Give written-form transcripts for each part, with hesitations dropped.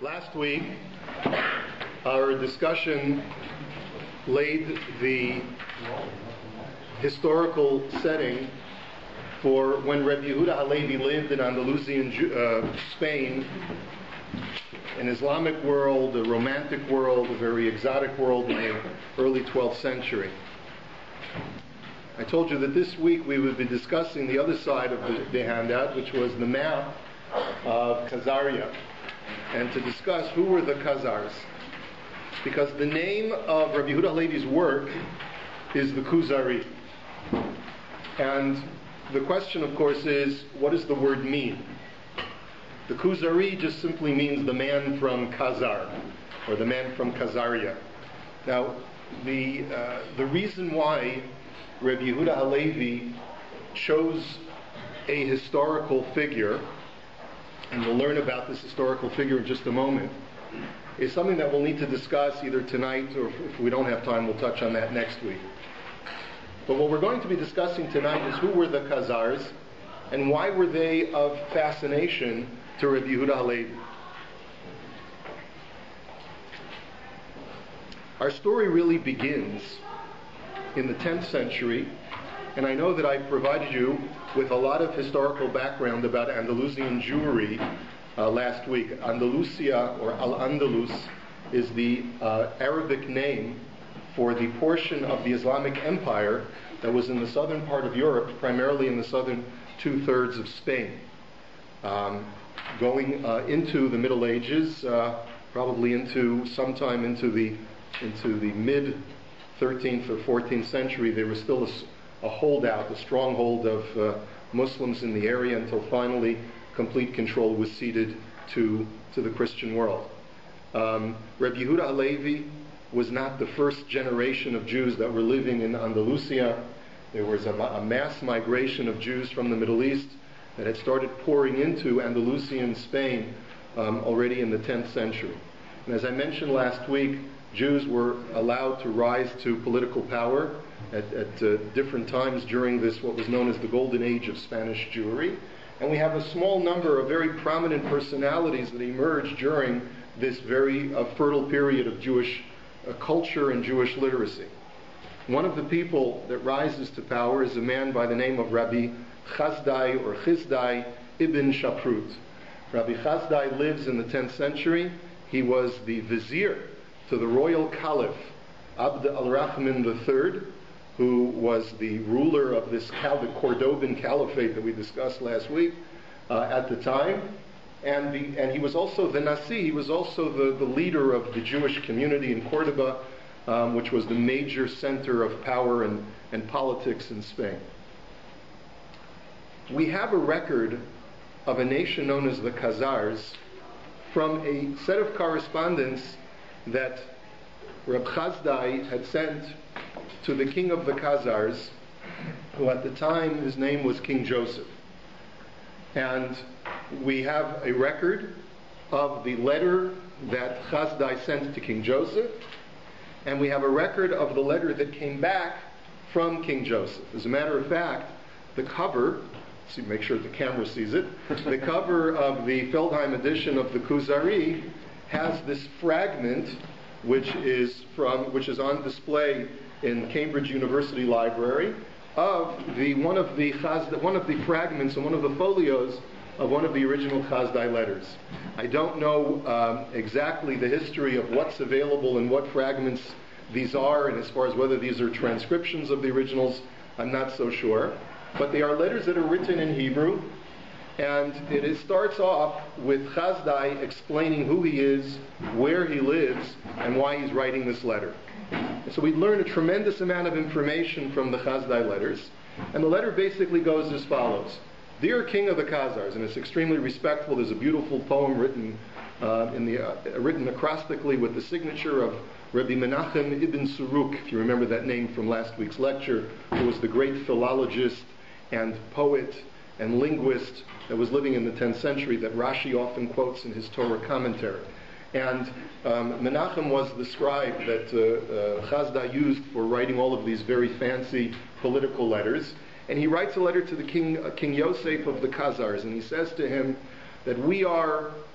Last week, our discussion laid the historical setting for when Rabbi Yehuda Halevi lived in Andalusian Spain, an Islamic world, a romantic world, a very exotic world in the early 12th century. I told you that this week we would be discussing the other side of the handout, which was the map of Khazaria, and to discuss who were the Khazars. Because the name of Rabbi Yehuda Halevi's work is the Kuzari. And the question, of course, is, what does the word mean? The Kuzari just simply means the man from Khazar, or the man from Khazaria. Now, the reason why Rabbi Yehuda Halevi chose a historical figure, and we'll learn about this historical figure in just a moment, is something that we'll need to discuss either tonight, or if we don't have time, we'll touch on that next week. But what we're going to be discussing tonight is who were the Khazars, and why were they of fascination to Rabbi Yehuda Halevi. Our story really begins in the 10th century, and I know that I provided you with a lot of historical background about Andalusian Jewry last week. Andalusia, or Al-Andalus, is the Arabic name for the portion of the Islamic Empire that was in the southern part of Europe, primarily in the southern two-thirds of Spain. Going into the Middle Ages, probably sometime into the mid 13th or 14th century, there was still a holdout, a stronghold of Muslims in the area, until finally complete control was ceded to the Christian world. Rabbi Yehuda Halevi was not the first generation of Jews that were living in Andalusia. There was a mass migration of Jews from the Middle East that had started pouring into Andalusian Spain already in the 10th century. And as I mentioned last week, Jews were allowed to rise to political power at different times during this, what was known as the Golden Age of Spanish Jewry. And we have a small number of very prominent personalities that emerged during this very fertile period of Jewish culture and Jewish literacy. One of the people that rises to power is a man by the name of Rabbi Chazdai or Chizdai ibn Shaprut. Rabbi Chazdai lives in the 10th century. He was the vizier to the royal caliph Abd al-Rahman III, who was the ruler of the Cordoban Caliphate that we discussed last week at the time. And he was also the Nasi, he was also the leader of the Jewish community in Cordoba, which was the major center of power and politics in Spain. We have a record of a nation known as the Khazars from a set of correspondence that Reb Chazdai had sent to the king of the Khazars, who at the time his name was King Joseph. And we have a record of the letter that Chazdai sent to King Joseph, and we have a record of the letter that came back from King Joseph. As a matter of fact, the cover, make sure the camera sees it, the cover of the Feldheim edition of the Kuzari has this fragment which is on display in Cambridge University Library of one of the fragments and one of the folios of one of the original Chazdai letters. I don't know exactly the history of what's available and what fragments these are, and as far as whether these are transcriptions of the originals, I'm not so sure. But they are letters that are written in Hebrew, and it starts off with Chazdai explaining who he is, where he lives, and why he's writing this letter. And so we learn a tremendous amount of information from the Chazdai letters, and the letter basically goes as follows. Dear King of the Khazars, and it's extremely respectful. There's a beautiful poem written acrostically with the signature of Rabbi Menachem ibn Suruk, if you remember that name from last week's lecture, who was the great philologist and poet and linguist that was living in the 10th century that Rashi often quotes in his Torah commentary. And Menachem was the scribe that Chazdai used for writing all of these very fancy political letters. And he writes a letter to the King Yosef of the Khazars, and he says to him that we are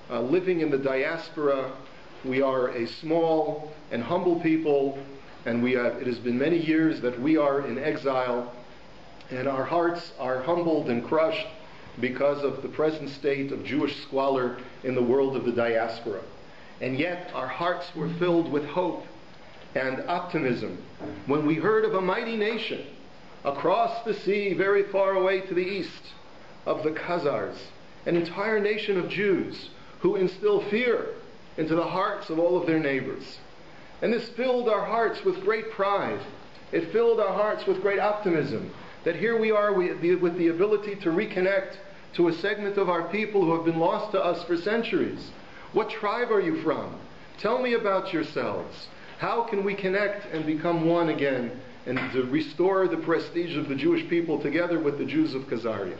living in the diaspora. We are a small and humble people, and it has been many years that we are in exile, and our hearts are humbled and crushed because of the present state of Jewish squalor in the world of the diaspora. And yet our hearts were filled with hope and optimism when we heard of a mighty nation across the sea, very far away to the east, of the Khazars, an entire nation of Jews who instill fear into the hearts of all of their neighbors. And this filled our hearts with great pride. It filled our hearts with great optimism that here we are with the ability to reconnect to a segment of our people who have been lost to us for centuries. What tribe are you from? Tell me about yourselves. How can we connect and become one again and to restore the prestige of the Jewish people together with the Jews of Khazaria?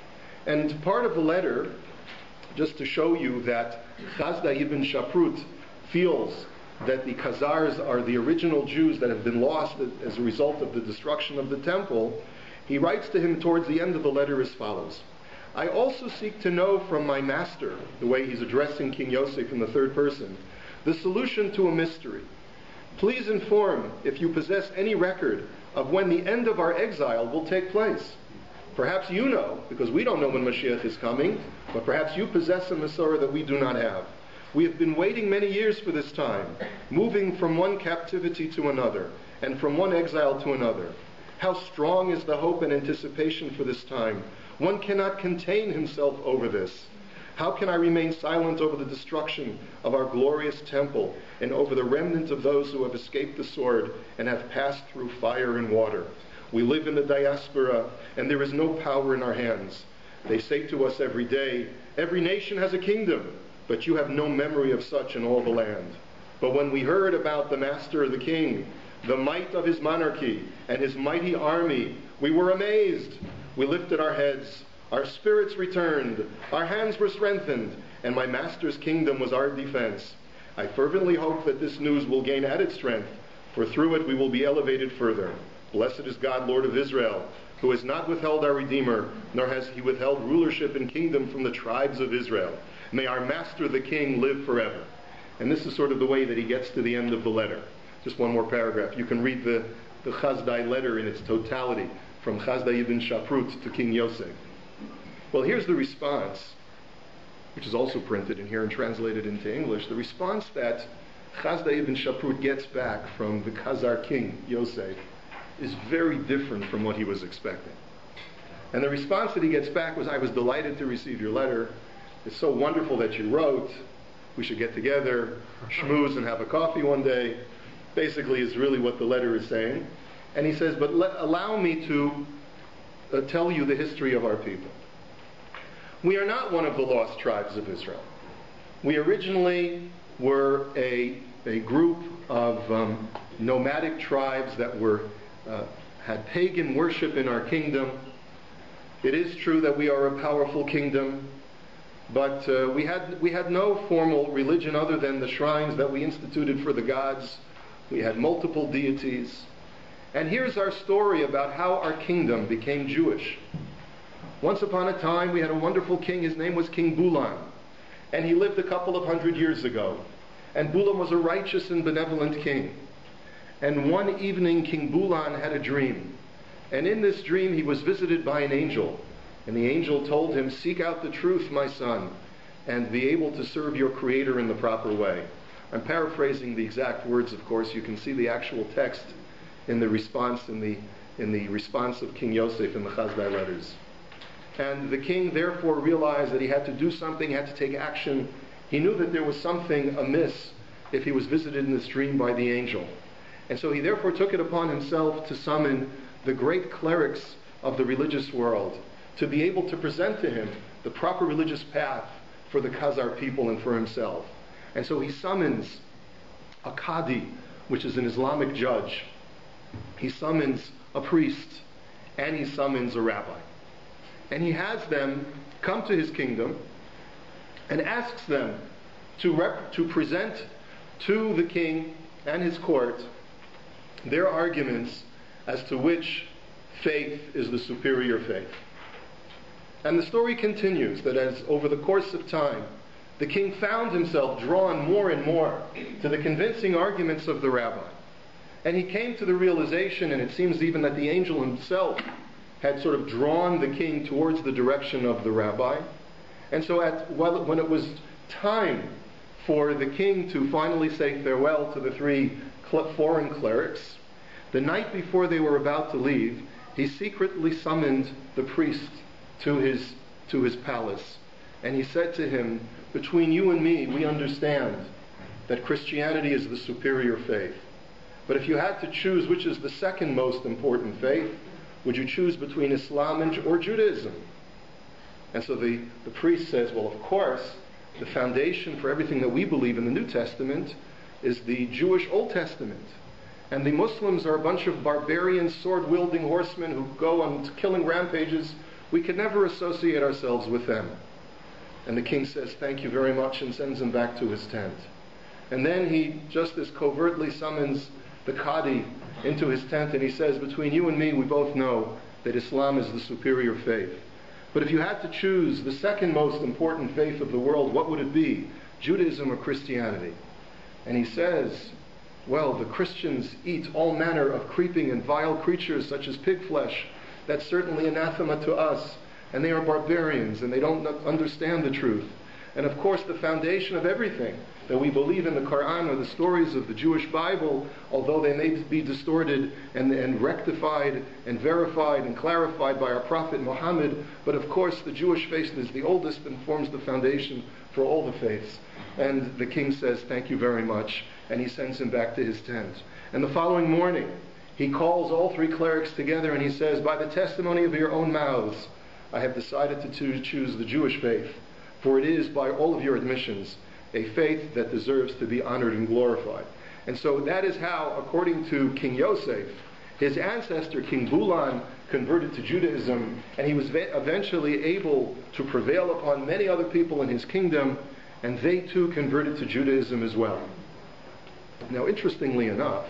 And part of the letter, just to show you that Chazda ibn Shaprut feels that the Khazars are the original Jews that have been lost as a result of the destruction of the temple, he writes to him towards the end of the letter as follows: I also seek to know from my master, the way he's addressing King Yosef in the third person, the solution to a mystery. Please inform if you possess any record of when the end of our exile will take place. Perhaps you know, because we don't know when Mashiach is coming, but perhaps you possess a Masorah that we do not have. We have been waiting many years for this time, moving from one captivity to another, and from one exile to another. How strong is the hope and anticipation for this time. One cannot contain himself over this. How can I remain silent over the destruction of our glorious temple and over the remnant of those who have escaped the sword and have passed through fire and water? We live in the diaspora, and there is no power in our hands. They say to us every day, every nation has a kingdom, but you have no memory of such in all the land. But when we heard about the master, the king, the might of his monarchy and his mighty army, we were amazed. We lifted our heads, our spirits returned, our hands were strengthened, and my master's kingdom was our defense. I fervently hope that this news will gain added strength, for through it we will be elevated further. Blessed is God, Lord of Israel, who has not withheld our Redeemer, nor has he withheld rulership and kingdom from the tribes of Israel. May our master, the king, live forever. And this is sort of the way that he gets to the end of the letter. Just one more paragraph. You can read the Chazdai letter in its totality, from Chazda ibn Shaprut to King Yosef. Well, here's the response, which is also printed in here and translated into English. The response that Chazda ibn Shaprut gets back from the Khazar king, Yosef, is very different from what he was expecting. And the response that he gets back was, I was delighted to receive your letter. It's so wonderful that you wrote. We should get together, schmooze, and have a coffee one day. Basically is really what the letter is saying. And he says, but allow me to tell you the history of our people. We are not one of the lost tribes of Israel. We originally were a group of nomadic tribes that had pagan worship in our kingdom. It is true that we are a powerful kingdom, but we had no formal religion other than the shrines that we instituted for the gods. We had multiple deities. And here's our story about how our kingdom became Jewish. Once upon a time, we had a wonderful king. His name was King Bulan. And he lived a couple of 100 years ago. And Bulan was a righteous and benevolent king. And one evening, King Bulan had a dream. And in this dream, he was visited by an angel. And the angel told him, seek out the truth, my son, and be able to serve your Creator in the proper way. I'm paraphrasing the exact words, of course. You can see the actual text in the response in the response of King Yosef in the Chazdai letters. And the king therefore realized that he had to do something, had to take action. He knew that there was something amiss if he was visited in this dream by the angel. And so he therefore took it upon himself to summon the great clerics of the religious world to be able to present to him the proper religious path for the Khazar people and for himself. And so he summons a Qadi, which is an Islamic judge. He summons a priest, and he summons a rabbi. And he has them come to his kingdom and asks them to present to the king and his court their arguments as to which faith is the superior faith. And the story continues that as over the course of time, the king found himself drawn more and more to the convincing arguments of the rabbi. And he came to the realization, and it seems even that the angel himself had sort of drawn the king towards the direction of the rabbi. And so when it was time for the king to finally say farewell to the three foreign clerics, the night before they were about to leave, he secretly summoned the priest to his palace. And he said to him, between you and me, we understand that Christianity is the superior faith. But if you had to choose which is the second most important faith, would you choose between Islam or Judaism? And so the priest says, well, of course, the foundation for everything that we believe in the New Testament is the Jewish Old Testament. And the Muslims are a bunch of barbarian, sword-wielding horsemen who go on killing rampages. We could never associate ourselves with them. And the king says, thank you very much, and sends him back to his tent. And then he just as covertly summons the Qadi into his tent, and he says, between you and me, we both know that Islam is the superior faith. But if you had to choose the second most important faith of the world, what would it be? Judaism or Christianity? And he says, well, the Christians eat all manner of creeping and vile creatures such as pig flesh. That's certainly anathema to us. And they are barbarians, and they don't understand the truth. And of course, the foundation of everything that we believe in the Quran or the stories of the Jewish Bible, although they may be distorted and rectified and verified and clarified by our Prophet Muhammad, but of course the Jewish faith is the oldest and forms the foundation for all the faiths. And the king says, thank you very much, and he sends him back to his tent. And the following morning, he calls all three clerics together and he says, by the testimony of your own mouths, I have decided to choose the Jewish faith, for it is, by all of your admissions, a faith that deserves to be honored and glorified. And so that is how, according to King Yosef, his ancestor, King Bulan, converted to Judaism, and he was eventually able to prevail upon many other people in his kingdom, and they too converted to Judaism as well. Now, interestingly enough,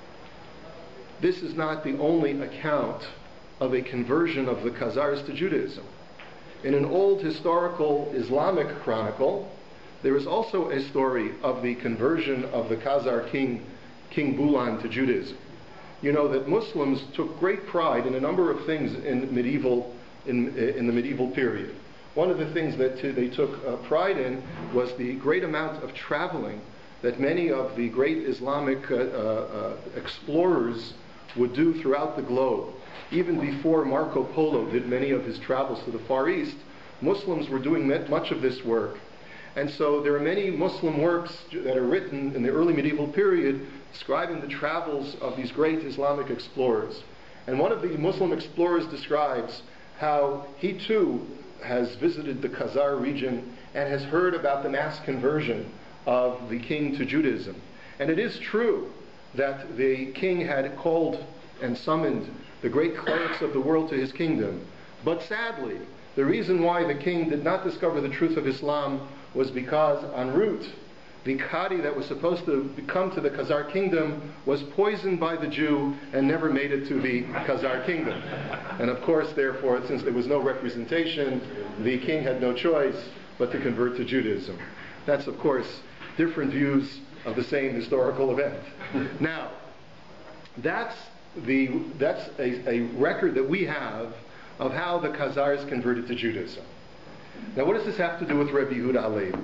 this is not the only account of a conversion of the Khazars to Judaism. In an old historical Islamic chronicle, there is also a story of the conversion of the Khazar king, King Bulan, to Judaism. You know that Muslims took great pride in a number of things in the medieval period. One of the things that they took pride in was the great amount of traveling that many of the great Islamic explorers would do throughout the globe. Even before Marco Polo did many of his travels to the Far East, Muslims were doing much of this work. And so there are many Muslim works that are written in the early medieval period describing the travels of these great Islamic explorers. And one of the Muslim explorers describes how he too has visited the Khazar region and has heard about the mass conversion of the king to Judaism. And it is true that the king had called and summoned the great clerics of the world to his kingdom. But sadly, the reason why the king did not discover the truth of Islam was because en route, the Qadi that was supposed to come to the Khazar kingdom was poisoned by the Jew and never made it to the Khazar kingdom. And of course, therefore, since there was no representation, the king had no choice but to convert to Judaism. That's, of course, different views of the same historical event. Now, that's a record that we have of how the Khazars converted to Judaism. Now, what does this have to do with Rabbi Yehuda Halevi?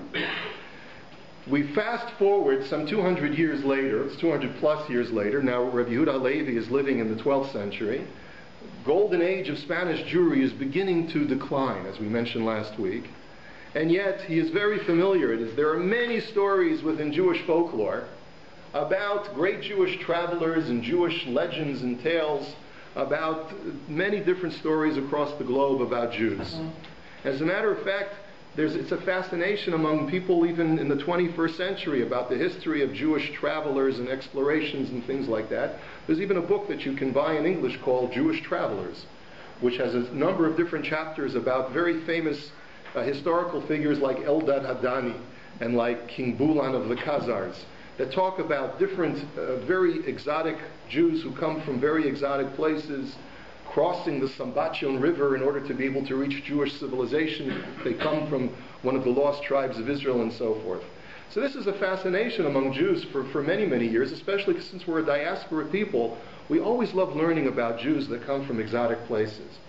We fast forward some 200 years later, it's 200 plus years later. Now, Rabbi Yehuda Halevi is living in the 12th century. Golden age of Spanish Jewry is beginning to decline, as we mentioned last week. And yet, he is very familiar. There are many stories within Jewish folklore about great Jewish travelers and Jewish legends and tales about many different stories across the globe about Jews. As a matter of fact, it's a fascination among people even in the 21st century about the history of Jewish travelers and explorations and things like that. There's even a book that you can buy in English called Jewish Travelers, which has a number of different chapters about very famous historical figures like Eldad Hadani and like King Bulan of the Khazars, that talk about different very exotic Jews who come from very exotic places, crossing the Sambatyon River in order to be able to reach Jewish civilization. They come from one of the lost tribes of Israel and so forth. So this is a fascination among Jews for many, many years, especially since we're a diaspora people. We always love learning about Jews that come from exotic places.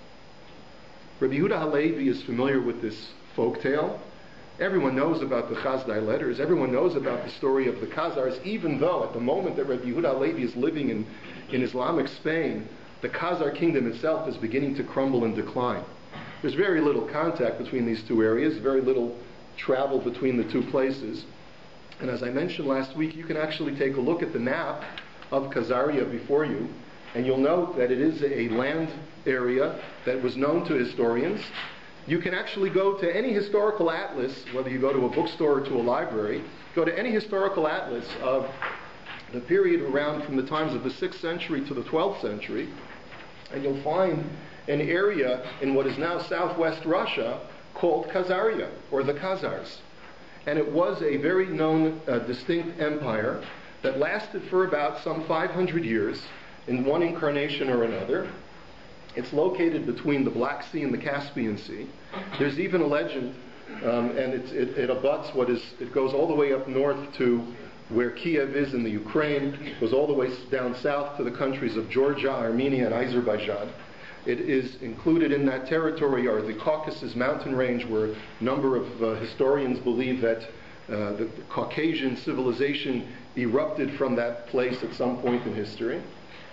Rabbi Yehuda Halevi is familiar with this folk tale. Everyone knows about the Chazdai letters. Everyone knows about the story of the Khazars, even though at the moment that Rabbi Yehuda Halevi is living in Islamic Spain, the Khazar kingdom itself is beginning to crumble and decline. There's very little contact between these two areas, very little travel between the two places. And as I mentioned last week, you can actually take a look at the map of Khazaria before you, and you'll note that it is a land area that was known to historians. You can actually go to any historical atlas, whether you go to a bookstore or to a library, go to any historical atlas of the period around from the times of the 6th century to the 12th century, and you'll find an area in what is now southwest Russia called Khazaria, or the Khazars. And it was a very known, distinct empire that lasted for about some 500 years in one incarnation or another. It's located between the Black Sea and the Caspian Sea. There's even a legend, and it abuts it goes all the way up north to where Kiev is in the Ukraine, goes all the way down south to the countries of Georgia, Armenia, and Azerbaijan. It is included in that territory are the Caucasus mountain range, where a number of historians believe that the Caucasian civilization erupted from that place at some point in history.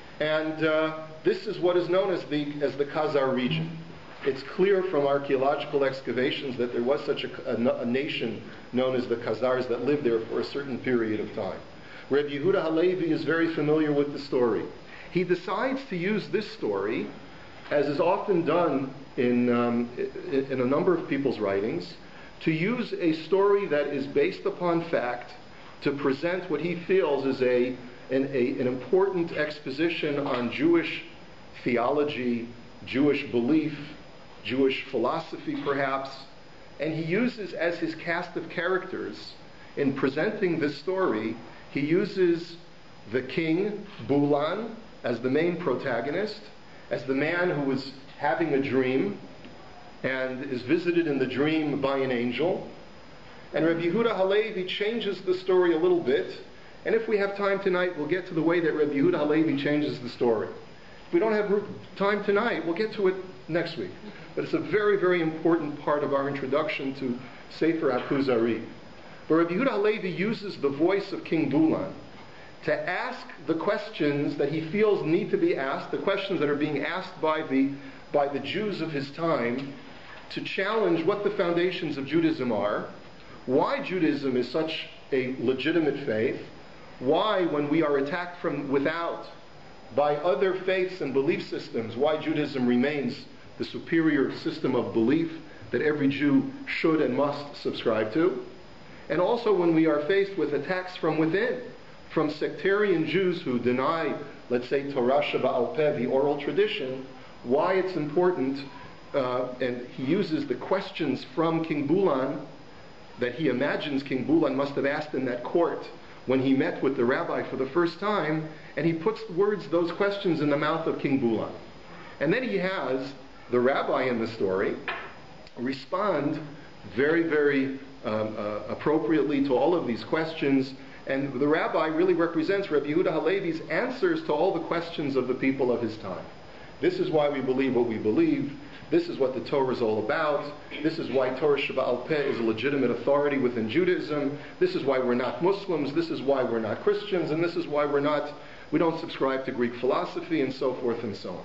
And this is what is known as the Khazar region. It's clear from archaeological excavations that there was such a nation known as the Khazars that lived there for a certain period of time. Rabbi Yehuda Halevi is very familiar with the story. He decides to use this story, as is often done in a number of people's writings, to use a story that is based upon fact to present what he feels is an important exposition on Jewish theology, Jewish belief, Jewish philosophy perhaps, and he uses as his cast of characters in presenting this story, he uses the king, Bulan, as the main protagonist, as the man who is having a dream and is visited in the dream by an angel. And Rabbi Yehuda Halevi changes the story a little bit, and if we have time tonight, we'll get to the way that Rabbi Yehuda Halevi changes the story. If we don't have time tonight, we'll get to it next week. But it's a very, very important part of our introduction to Sefer HaKuzari. But Rabbi Yehuda Halevi uses the voice of King Bulan to ask the questions that he feels need to be asked, the questions that are being asked by the Jews of his time, to challenge what the foundations of Judaism are, why Judaism is such a legitimate faith, why, when we are attacked from without by other faiths and belief systems, why Judaism remains the superior system of belief that every Jew should and must subscribe to, and also when we are faced with attacks from within, from sectarian Jews who deny, let's say, Torah Sheba'al Peh, the oral tradition, why it's important, and he uses the questions from King Bulan that he imagines King Bulan must have asked in that court when he met with the rabbi for the first time, and he puts those questions in the mouth of King Bulan. And then he has the rabbi in the story respond very, very appropriately to all of these questions, and the rabbi really represents Rabbi Yehuda Halevi's answers to all the questions of the people of his time. This is why we believe what we believe. This is what the Torah is all about. This is why Torah Sheba'al Peh is a legitimate authority within Judaism. This is why we're not Muslims. This is why we're not Christians. And this is why we don't subscribe to Greek philosophy, and so forth and so on.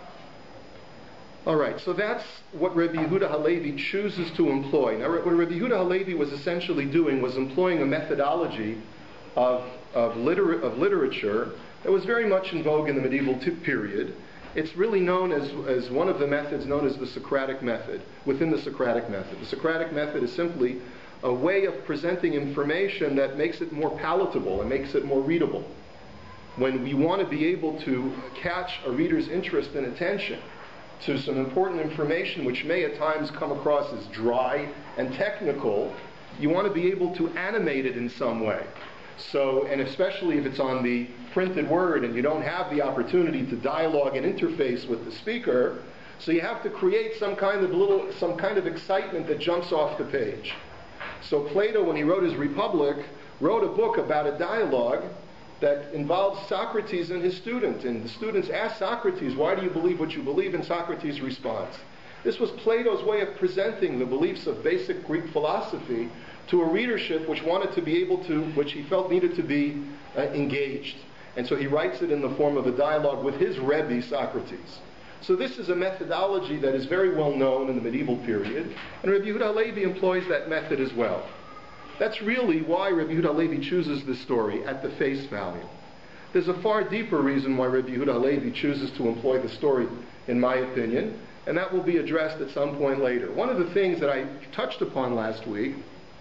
All right, so that's what Rabbi Yehuda Halevi chooses to employ. Now, what Rabbi Yehuda Halevi was essentially doing was employing a methodology of literature that was very much in vogue in the medieval period. It's really known as one of the methods known as the Socratic method, within the Socratic method. The Socratic method is simply a way of presenting information that makes it more palatable and makes it more readable. When we want to be able to catch a reader's interest and attention to some important information which may at times come across as dry and technical, you want to be able to animate it in some way. So, and especially if it's on the printed word and you don't have the opportunity to dialogue and interface with the speaker, so you have to create some kind of excitement that jumps off the page. So Plato, when he wrote his Republic, wrote a book about a dialogue that involves Socrates and his student. And the students ask Socrates, why do you believe what you believe? And Socrates responds. This was Plato's way of presenting the beliefs of basic Greek philosophy to a readership which wanted to be able to, which he felt needed to be engaged. And so he writes it in the form of a dialogue with his Rebbe, Socrates. So this is a methodology that is very well known in the medieval period, and Rabbi Yehuda Halevi employs that method as well. That's really why Rabbi Yehuda Halevi chooses this story at the face value. There's a far deeper reason why Rabbi Yehuda Halevi chooses to employ the story, in my opinion, and that will be addressed at some point later. One of the things that I touched upon last week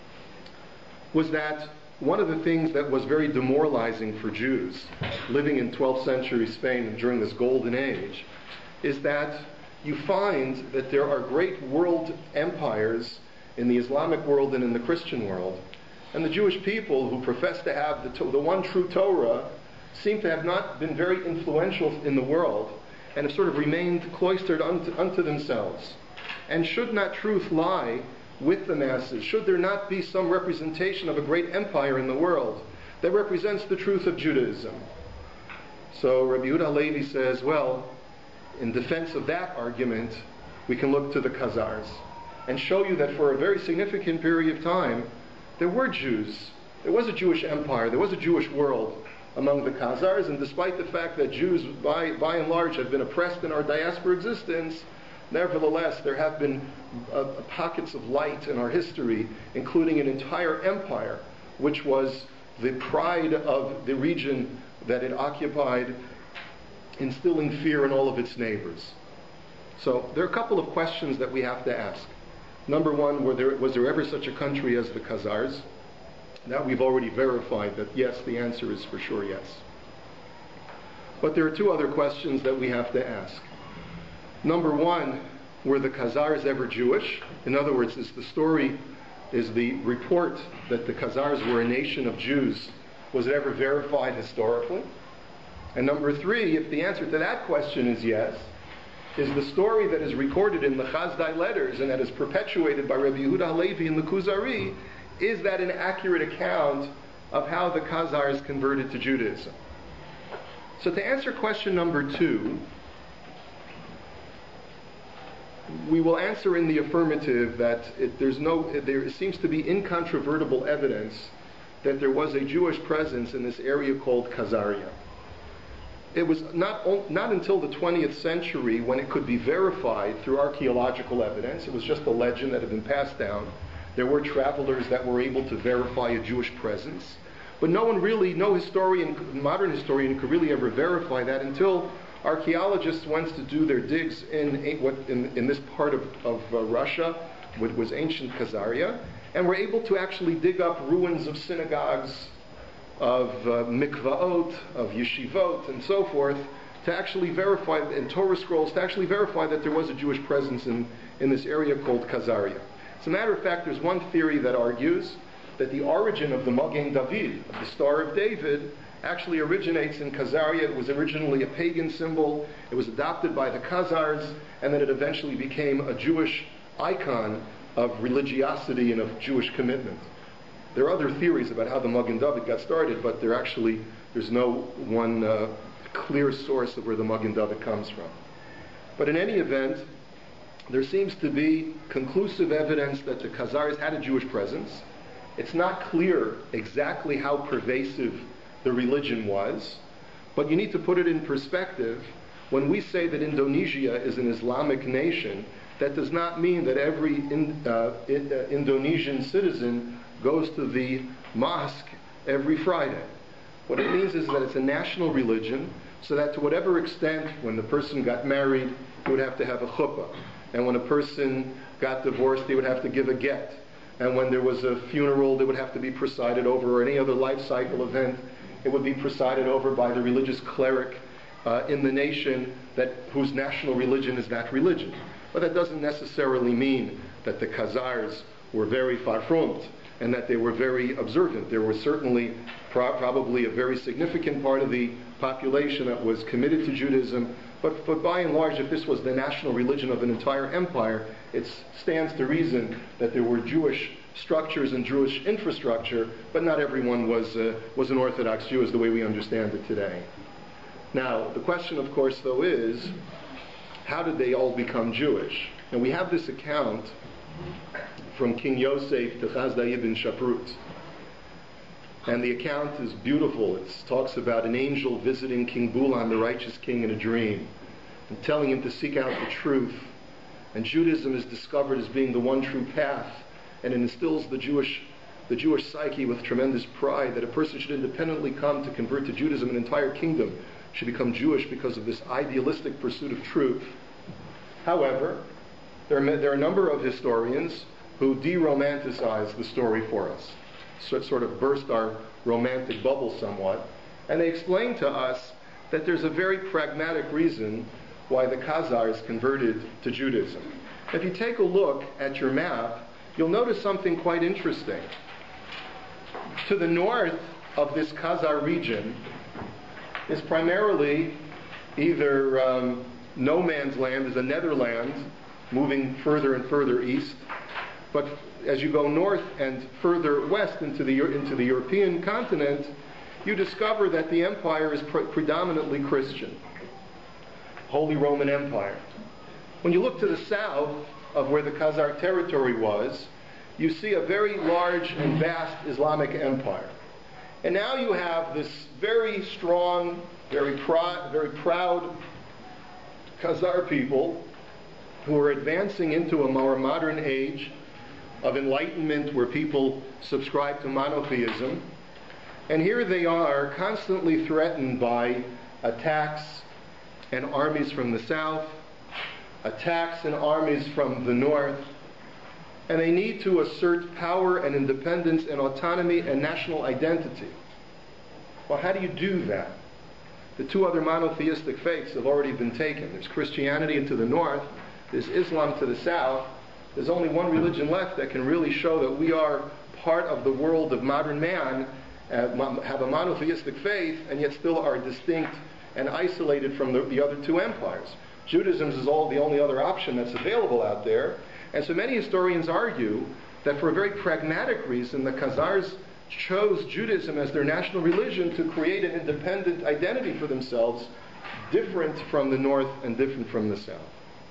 was that one of the things that was very demoralizing for Jews living in 12th century Spain during this golden age is that you find that there are great world empires in the Islamic world and in the Christian world, and the Jewish people who profess to have the one true Torah seem to have not been very influential in the world and have sort of remained cloistered unto themselves. And should not truth lie with the masses? Should there not be some representation of a great empire in the world that represents the truth of Judaism? So Rabbi Yehuda Halevi says, well, in defense of that argument, we can look to the Khazars and show you that for a very significant period of time, there were Jews. There was a Jewish empire. There was a Jewish world among the Khazars, and despite the fact that Jews, by and large, have been oppressed in our diaspora existence, nevertheless, there have been pockets of light in our history, including an entire empire, which was the pride of the region that it occupied, instilling fear in all of its neighbors. So there are a couple of questions that we have to ask. Number one, was there ever such a country as the Khazars? That we've already verified that yes, the answer is for sure yes. But there are two other questions that we have to ask. Number one, were the Khazars ever Jewish? In other words, is the report that the Khazars were a nation of Jews, was it ever verified historically? And number three, if the answer to that question is yes, is the story that is recorded in the Chazdai letters and that is perpetuated by Rabbi Yehuda Halevi in the Kuzari, is that an accurate account of how the Khazars converted to Judaism? So to answer question number two, we will answer in the affirmative that there seems to be incontrovertible evidence that there was a Jewish presence in this area called Khazaria. It was not until the 20th century when it could be verified through archaeological evidence. It was just a legend that had been passed down. There were travelers that were able to verify a Jewish presence. But no modern historian could really ever verify that until archaeologists went to do their digs in this part of Russia, what was ancient Khazaria, and were able to actually dig up ruins of synagogues, of mikvaot, of yeshivot, and so forth, to actually verify, and Torah scrolls, to actually verify that there was a Jewish presence in this area called Khazaria. As a matter of fact, there's one theory that argues that the origin of the Magen David, of the Star of David, actually originates in Khazaria. It was originally a pagan symbol. It was adopted by the Khazars, and then it eventually became a Jewish icon of religiosity and of Jewish commitment. There are other theories about how the Magen David got started, but there's no one clear source of where the Magen David comes from. But in any event, there seems to be conclusive evidence that the Khazars had a Jewish presence. It's not clear exactly how pervasive the religion was, but you need to put it in perspective. When we say that Indonesia is an Islamic nation, that does not mean that every Indonesian citizen goes to the mosque every Friday. What it means is that it's a national religion, so that to whatever extent, when the person got married, he would have to have a chuppah. And when a person got divorced, he would have to give a get. And when there was a funeral, they would have to be presided over, or any other life cycle event, it would be presided over by the religious cleric in the nation whose national religion is that religion. But that doesn't necessarily mean that the Khazars were very farfrumt and that they were very observant. There was certainly probably a very significant part of the population that was committed to Judaism, but by and large, if this was the national religion of an entire empire, it stands to reason that there were Jewish structures and Jewish infrastructure, but not everyone was an Orthodox Jew as the way we understand it today. Now, the question, of course, though, is, how did they all become Jewish? And we have this account from King Yosef to Chazdai ibn Shaprut. And the account is beautiful. It talks about an angel visiting King Bulan, the righteous king, in a dream, and telling him to seek out the truth. And Judaism is discovered as being the one true path, and it instills the Jewish psyche with tremendous pride that a person should independently come to convert to Judaism. An entire kingdom should become Jewish because of this idealistic pursuit of truth. However, there are a number of historians who de-romanticize the story for us, so it sort of burst our romantic bubble somewhat, and they explain to us that there's a very pragmatic reason why the Khazars converted to Judaism. If you take a look at your map, you'll notice something quite interesting. To the north of this Khazar region is primarily either no man's land, is a Netherlands, moving further and further east. But as you go north and further west into the European continent, you discover that the empire is predominantly Christian. Holy Roman Empire. When you look to the south of where the Khazar territory was, you see a very large and vast Islamic empire. And now you have this very strong, very proud Khazar people who are advancing into a more modern age of enlightenment where people subscribe to monotheism. And here they are, constantly threatened by attacks and armies from the south, attacks and armies from the north, and they need to assert power and independence and autonomy and national identity. Well, how do you do that? The two other monotheistic faiths have already been taken. There's Christianity to the north, there's Islam to the south. There's only one religion left that can really show that we are part of the world of modern man, have a monotheistic faith, and yet still are distinct and isolated from the other two empires. Judaism is the only other option that's available out there. And so many historians argue that for a very pragmatic reason, the Khazars chose Judaism as their national religion to create an independent identity for themselves, different from the north and different from the south.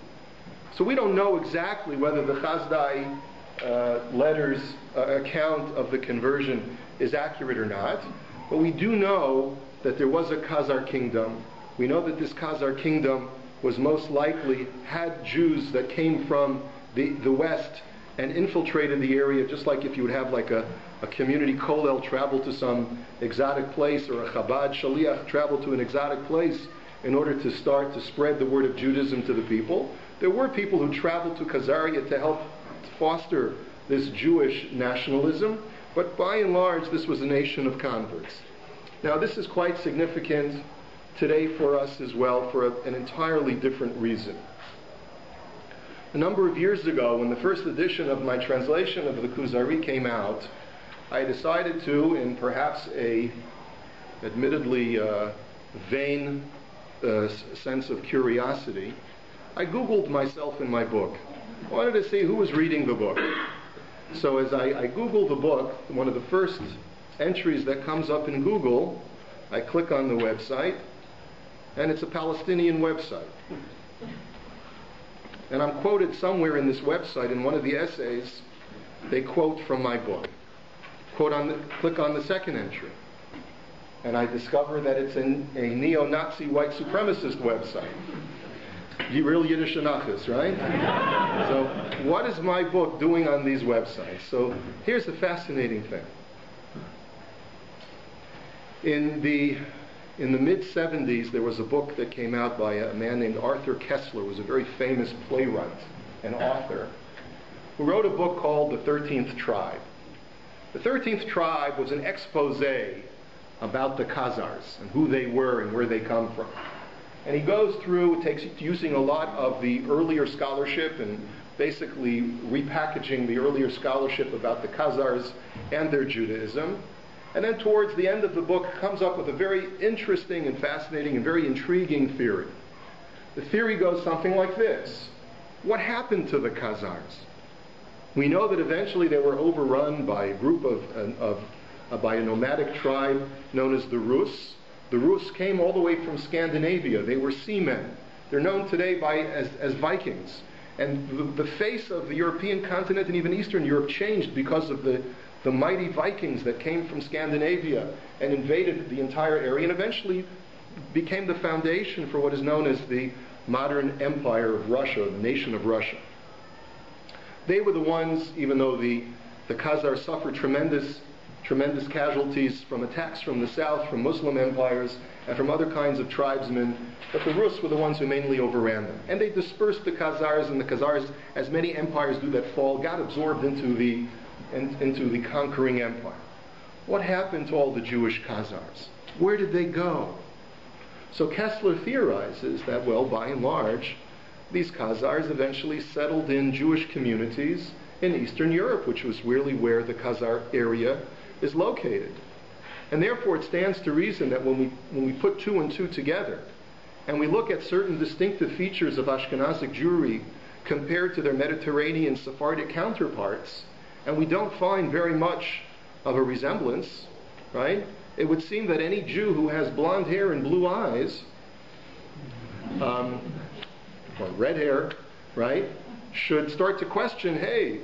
So we don't know exactly whether the Chazdai letters account of the conversion is accurate or not, but we do know that there was a Khazar kingdom. We know that this Khazar kingdom was most likely had Jews that came from the west and infiltrated the area, just like if you would have like a community kollel travel to some exotic place, or a Chabad shaliach travel to an exotic place in order to start to spread the word of Judaism to the people. There were people who traveled to Khazaria to help foster this Jewish nationalism, but by and large this was a nation of converts. Now this is quite significant today for us as well for an entirely different reason. A number of years ago, when the first edition of my translation of the Kuzari came out, I decided to, in perhaps a admittedly vain sense of curiosity, I Googled myself in my book. I wanted to see who was reading the book. So as I Googled the book, one of the first entries that comes up in Google, I click on the website, and it's a Palestinian website. And I'm quoted somewhere in this website, in one of the essays, they quote from my book. Click on the second entry, and I discover that it's a neo-Nazi white supremacist website. Real Yiddish Anachas, right? So what is my book doing on these websites? So here's the fascinating thing. In the mid-70s, there was a book that came out by a man named Arthur Kessler, who was a very famous playwright and author, who wrote a book called The 13th Tribe. The 13th Tribe was an expose about the Khazars and who they were and where they come from. And he goes through, using a lot of the earlier scholarship and basically repackaging the earlier scholarship about the Khazars and their Judaism. And then towards the end of the book comes up with a very interesting and fascinating and very intriguing theory. The theory goes something like this. What happened to the Khazars? We know that eventually they were overrun by a group by a nomadic tribe known as the Rus. The Rus came all the way from Scandinavia. They were seamen. They're known today as Vikings. And the face of the European continent and even Eastern Europe changed because of the mighty Vikings that came from Scandinavia and invaded the entire area and eventually became the foundation for what is known as the modern empire of Russia, the nation of Russia. They were the ones, even though the Khazars suffered tremendous casualties from attacks from the south, from Muslim empires, and from other kinds of tribesmen, but the Rus were the ones who mainly overran them. And they dispersed the Khazars, and the Khazars, as many empires do that fall, got absorbed into the conquering empire. What happened to all the Jewish Khazars? Where did they go? So Kessler theorizes that, well, by and large, these Khazars eventually settled in Jewish communities in Eastern Europe, which was really where the Khazar area is located. And therefore it stands to reason that when we put two and two together, and we look at certain distinctive features of Ashkenazic Jewry compared to their Mediterranean Sephardic counterparts, and we don't find very much of a resemblance, right? It would seem that any Jew who has blonde hair and blue eyes, or red hair, right, should start to question, hey,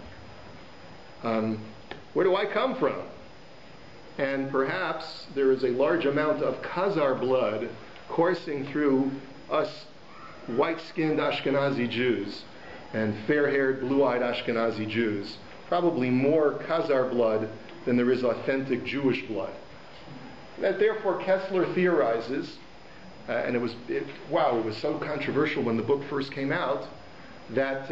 where do I come from? And perhaps there is a large amount of Khazar blood coursing through us white-skinned Ashkenazi Jews and fair-haired, blue-eyed Ashkenazi Jews. Probably more Khazar blood than there is authentic Jewish blood. That therefore Kessler theorizes, and it was so controversial when the book first came out, that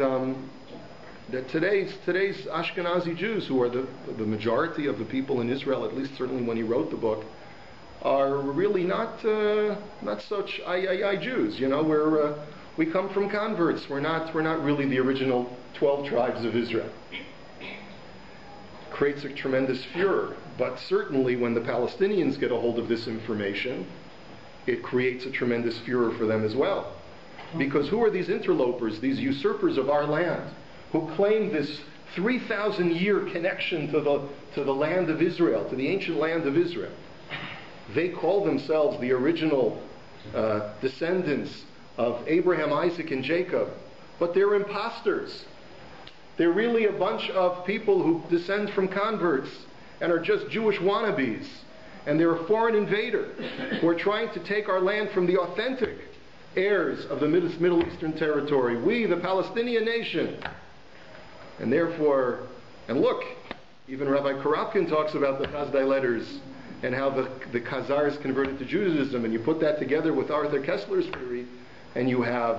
today's Ashkenazi Jews, who are the majority of the people in Israel, at least certainly when he wrote the book, are really not such Jews. You know, we come from converts. We're not really the original 12 tribes of Israel. Creates a tremendous furor. But certainly when the Palestinians get a hold of this information, it creates a tremendous furor for them as well. Because who are these interlopers, these usurpers of our land, who claim this 3,000-year connection to the land of Israel, to the ancient land of Israel? They call themselves the original descendants of Abraham, Isaac, and Jacob, but they're imposters. They're really a bunch of people who descend from converts and are just Jewish wannabes. And they're a foreign invader who are trying to take our land from the authentic heirs of the Middle Eastern territory. We, the Palestinian nation. And therefore, and look, even Rabbi Karapkin talks about the Chazdai letters and how the Khazars converted to Judaism, and you put that together with Arthur Kessler's theory, and you have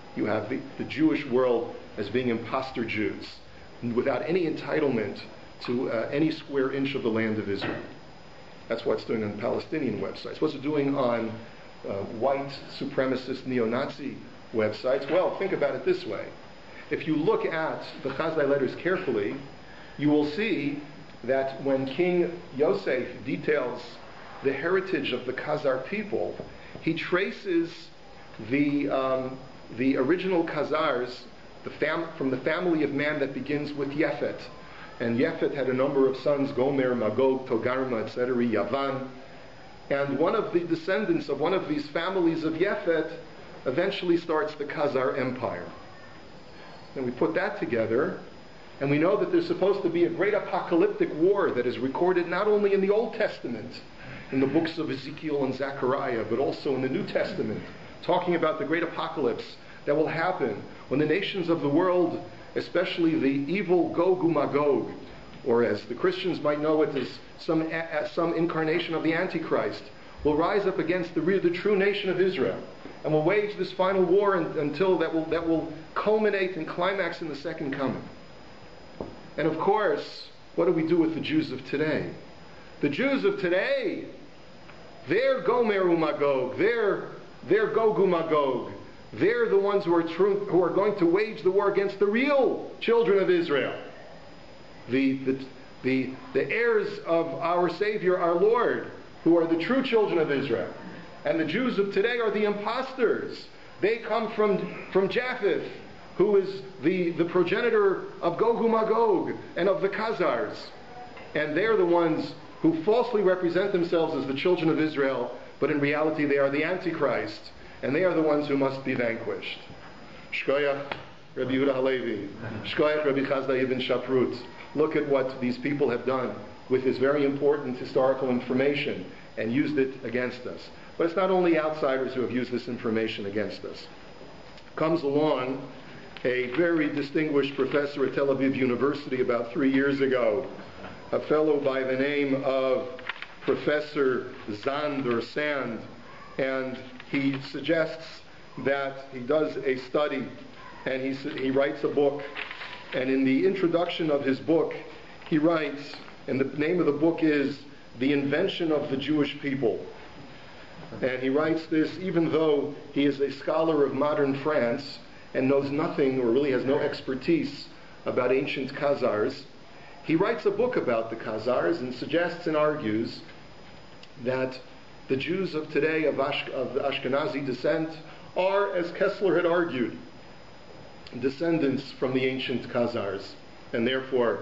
the Jewish world as being imposter Jews, without any entitlement to any square inch of the land of Israel. That's what it's doing on Palestinian websites. What's it doing on white supremacist neo-Nazi websites? Well, think about it this way. If you look at the Chazdai letters carefully, you will see that when King Yosef details the heritage of the Khazar people, he traces the original Khazars from the family of man that begins with Yefet. And Yefet had a number of sons, Gomer, Magog, Togarma, etc., Yavan. And one of the descendants of one of these families of Yefet eventually starts the Khazar Empire. And we put that together, and we know that there's supposed to be a great apocalyptic war that is recorded not only in the Old Testament, in the books of Ezekiel and Zechariah, but also in the New Testament, talking about the great apocalypse that will happen when the nations of the world, especially the evil Gog and Magog, or as the Christians might know it as some incarnation of the Antichrist, will rise up against the true nation of Israel, and will wage this final war until that will culminate and climax in the second coming. And of course, what do we do with the Jews of today? The Jews of today, they're Gomer and Magog, they're Gog and Magog, They're the ones who are going to wage the war against the real children of Israel. The heirs of our Savior, our Lord, who are the true children of Israel. And the Jews of today are the imposters. They come from Japheth, who is the progenitor of Gog and Magog and of the Khazars. And they're the ones who falsely represent themselves as the children of Israel, but in reality they are the Antichrist, and they are the ones who must be vanquished. Shkoyach Rabbi Yehuda Halevi, Shkoyach Rabbi Chazda Ibn Shaprut. Look at what these people have done with this very important historical information and used it against us. But it's not only outsiders who have used this information against us. Comes along a very distinguished professor at Tel Aviv University about 3 years ago, a fellow by the name of Professor Zand or Sand, and he suggests that he does a study, and he writes a book, and in the introduction of his book he writes, and the name of the book is The Invention of the Jewish People. And he writes this even though he is a scholar of modern France and knows nothing, or really has no expertise, about ancient Khazars. He writes a book about the Khazars and suggests and argues that the Jews of today of Ashkenazi descent are, as Kessler had argued, descendants from the ancient Khazars. And therefore,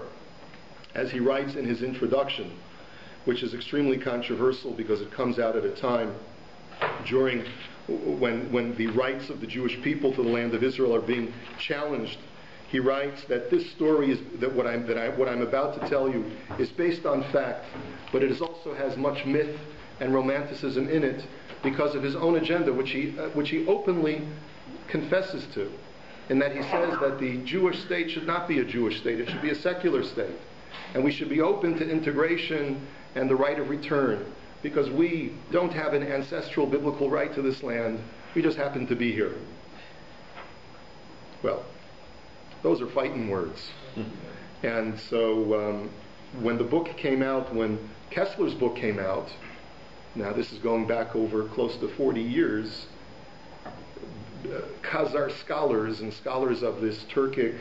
as he writes in his introduction, which is extremely controversial because it comes out at a time during when the rights of the Jewish people to the land of Israel are being challenged, he writes that this story is what I'm about to tell you is based on fact, but it also has much myth and romanticism in it because of his own agenda, which he openly confesses to, in that he says that the Jewish state should not be a Jewish state; it should be a secular state, and we should be open to integration and the right of return, because we don't have an ancestral biblical right to this land. We just happen to be here. Well, those are fighting words. And so when the book came out, when Kessler's book came out, now this is going back over close to 40 years, Khazar scholars and scholars of this Turkic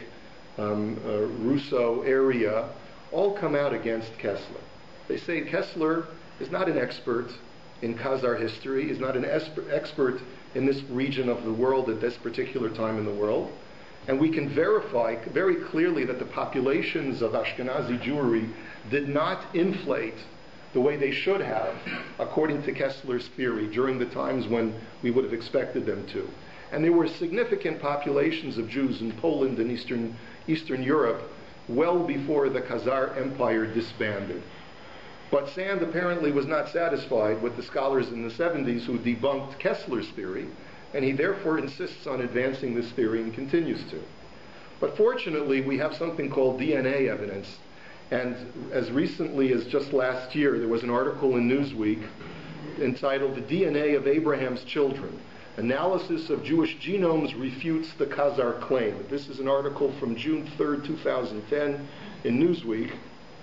Russo area all come out against Kessler. They say Kessler is not an expert in Khazar history, is not an expert in this region of the world at this particular time in the world. And we can verify very clearly that the populations of Ashkenazi Jewry did not inflate the way they should have, according to Kessler's theory, during the times when we would have expected them to. And there were significant populations of Jews in Poland and Eastern Europe well before the Khazar Empire disbanded. But Sand apparently was not satisfied with the scholars in the 70s who debunked Kessler's theory, and he therefore insists on advancing this theory and continues to. But fortunately, we have something called DNA evidence, and as recently as just last year, there was an article in Newsweek entitled "The DNA of Abraham's Children. Analysis of Jewish Genomes Refutes the Khazar Claim." This is an article from June 3rd, 2010 in Newsweek,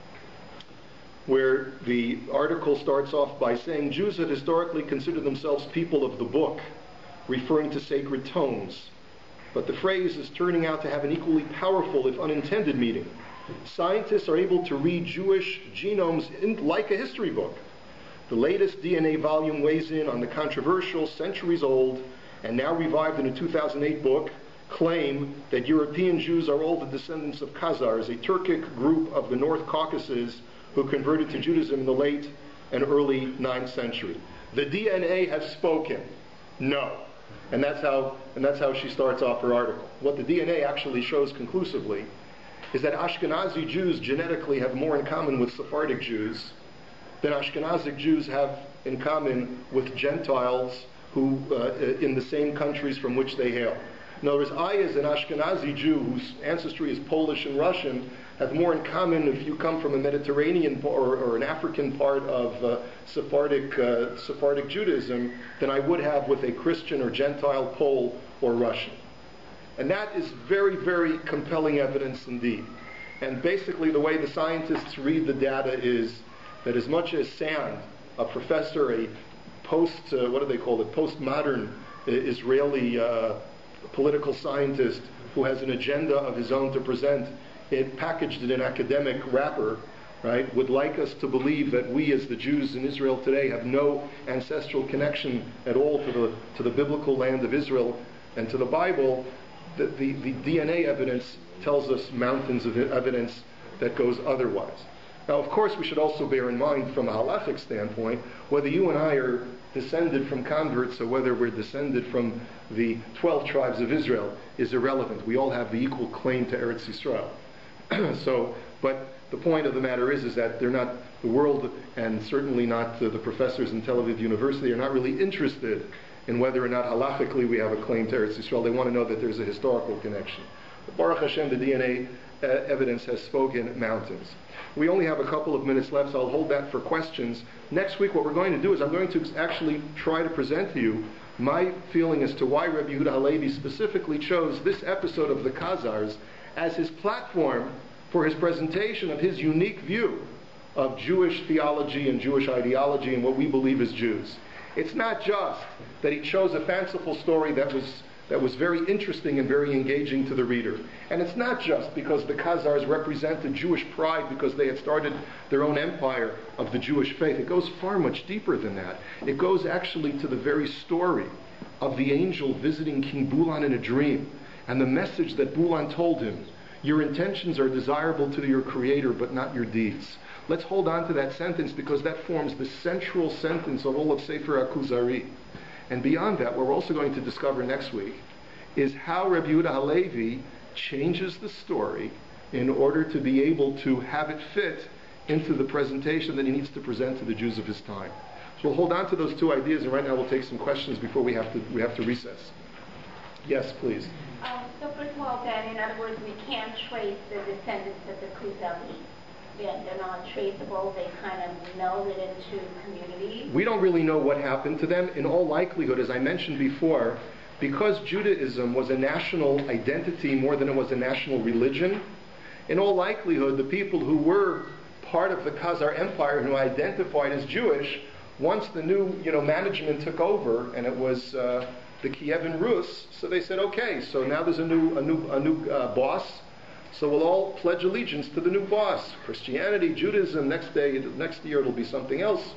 where the article starts off by saying Jews have historically considered themselves people of the book, referring to sacred tomes. But the phrase is turning out to have an equally powerful, if unintended, meaning. Scientists are able to read Jewish genomes like a history book. The latest DNA volume weighs in on the controversial, centuries-old, and now revived in a 2008 book, claim that European Jews are all the descendants of Khazars, a Turkic group of the North Caucasus who converted to Judaism in the late and early 9th century. The DNA has spoken. No. And that's how she starts off her article. What the DNA actually shows conclusively is that Ashkenazi Jews genetically have more in common with Sephardic Jews than Ashkenazic Jews have in common with Gentiles who in the same countries from which they hail. In other words, I, as an Ashkenazi Jew whose ancestry is Polish and Russian, have more in common if you come from a Mediterranean or an African part of Sephardic Judaism than I would have with a Christian or Gentile Pole or Russian. And that is very, very compelling evidence indeed. And basically the way the scientists read the data is that as much as Sand, a professor, a postmodern Israeli political scientist who has an agenda of his own to present, it packaged in an academic wrapper, right, would like us to believe that we as the Jews in Israel today have no ancestral connection at all to the biblical land of Israel and to the Bible, the DNA evidence tells us mountains of evidence that goes otherwise. Now, of course, we should also bear in mind from a halachic standpoint, whether you and I are descended from converts or whether we're descended from the 12 tribes of Israel is irrelevant. We all have the equal claim to Eretz Yisrael. But the point of the matter is that they're not, the world, and certainly not the professors in Tel Aviv University, are not really interested in whether or not halachically we have a claim to Eretz Yisrael. They want to know that there's a historical connection. But Baruch Hashem, the DNA evidence has spoken mountains. We only have a couple of minutes left, so I'll hold that for questions. Next week, what we're going to do is I'm going to actually try to present to you my feeling as to why Rabbi Yehuda Halevi specifically chose this episode of the Khazars as his platform for his presentation of his unique view of Jewish theology and Jewish ideology and what we believe as Jews. It's not just that he chose a fanciful story that was very interesting and very engaging to the reader. And it's not just because the Khazars represented Jewish pride because they had started their own empire of the Jewish faith. It goes far much deeper than that. It goes actually to the very story of the angel visiting King Bulan in a dream and the message that Bulan told him. Your intentions are desirable to your Creator, but not your deeds. Let's hold on to that sentence because that forms the central sentence of all of Sefer HaKuzari. And beyond that, what we're also going to discover next week is how Rabbi Yehuda Halevi changes the story in order to be able to have it fit into the presentation that he needs to present to the Jews of his time. So we'll hold on to those two ideas, and right now we'll take some questions before we have to recess. Yes, please. So first of all, then, in other words, we can't trace the descendants of the Kuzari. They're not traceable. They kind of melded into communities. We don't really know what happened to them. In all likelihood, as I mentioned before, because Judaism was a national identity more than it was a national religion, in all likelihood, the people who were part of the Khazar Empire and who identified as Jewish, once the new management took over, and it was the Kievan Rus, so they said, okay, so now there's a new boss. So we'll all pledge allegiance to the new boss. Christianity, Judaism, next year it'll be something else.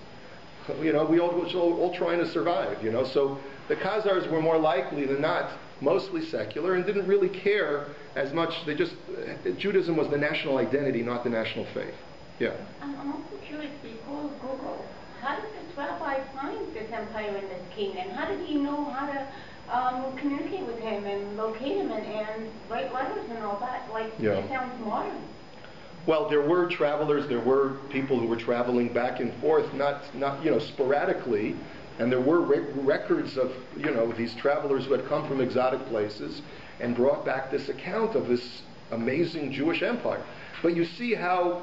We all trying to survive, So the Khazars were more likely than not mostly secular and didn't really care as much. Judaism was the national identity, not the national faith. Yeah. I'm also curious, before Google, how did this rabbi find this empire and this king? And how did he know how to communicate with him and locate him and write letters and all that? It sounds modern. Well, there were travelers, there were people who were traveling back and forth, not sporadically, and there were records of these travelers who had come from exotic places and brought back this account of this amazing Jewish empire. But you see how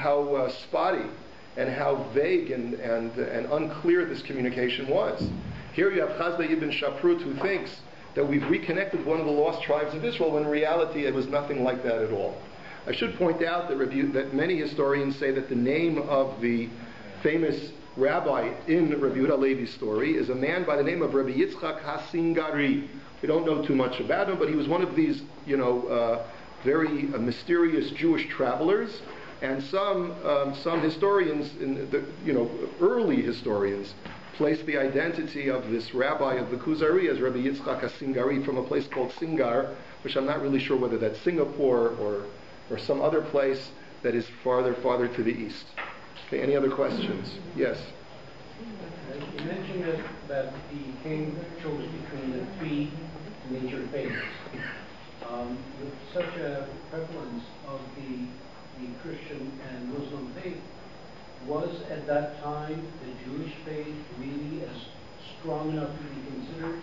spotty and how vague and unclear this communication was. Here you have Chazda ibn Shaprut who thinks that we've reconnected one of the lost tribes of Israel when in reality it was nothing like that at all. I should point out that many historians say that the name of the famous rabbi in Rabbi Yehuda Halevi's story is a man by the name of Rabbi Yitzchak HaSingari. We don't know too much about him, but he was one of these, very mysterious Jewish travelers. And some historians, early historians, place the identity of this rabbi of the Kuzari as Rabbi Yitzchak HaSingari from a place called Singar, which I'm not really sure whether that's Singapore or some other place that is farther to the east. Okay, any other questions? Yes? You mentioned that the king chose between the three major faiths. With such a prevalence of the Christian and Muslim faith, was at that time the Jewish faith really as strong enough to be considered?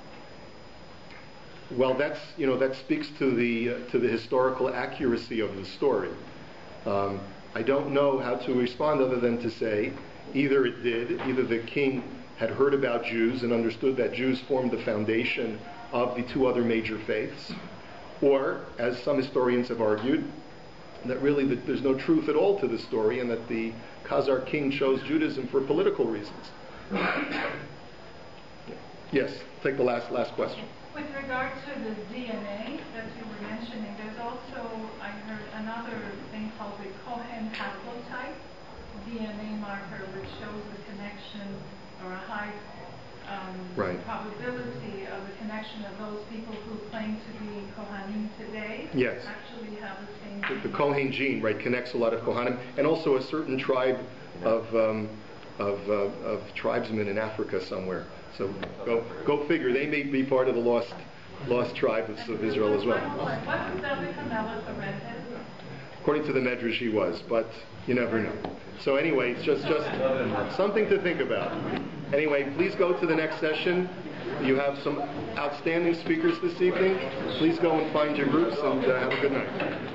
Well, that speaks to the historical accuracy of the story. I don't know how to respond other than to say either it did, either the king had heard about Jews and understood that Jews formed the foundation of the two other major faiths, or, as some historians have argued, that really there's no truth at all to the story and that the Khazar king chose Judaism for political reasons. Yes, take the last question. With regard to the DNA that you were mentioning, there's also, I heard, another thing called the Cohen haplotype DNA marker, which shows the connection or a high probability of the connection of those people who claim to be Kohanim today. Yes. Actually have the same The Kohen gene, right, connects a lot of Kohanim, and also a certain tribe of tribesmen in Africa somewhere. So go figure. They may be part of the lost tribes of Israel as well. What was David HaMelech, the redhead? According to the Medrash, he was, but you never know. So anyway, it's just something to think about. Anyway, please go to the next session. You have some outstanding speakers this evening. Please go and find your groups and have a good night.